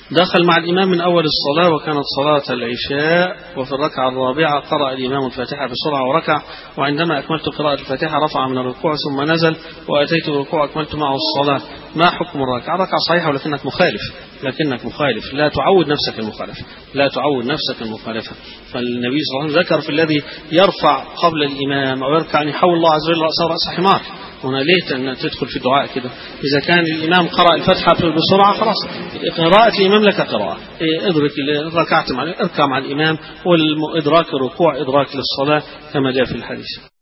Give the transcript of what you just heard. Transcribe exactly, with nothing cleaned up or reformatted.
دخل مع الإمام من أول الصلاة وكانت صلاة العشاء، وفي الركعة الرابعة قرأ الإمام الفاتحة بسرعة وركع، وعندما أكملت قراءة الفاتحة رفع من الركوع ثم نزل، وأتيت الركوع أكملت معه الصلاة. ما حكم الركعة؟ الركعة صحيحة ولكنك مخالف، لكنك مخالف لا تعود نفسك المخالفة، لا تعود نفسك المخالفة. فالنبي صلى الله عليه وسلم ذكر في الذي يرفع قبل الإمام أو يركع أن يحول الله عز وجل رأسه رأس حمار. هنا ليه أن تدخل في الدعاء كده؟ إذا كان الإمام قرأ الفتحة بسرعة خلاص قراءة الإمام لك قراءة، ادرك ركعت مع اركع مع الإمام، والإدراك الركوع إدراك للصلاة كما جاء في الحديث.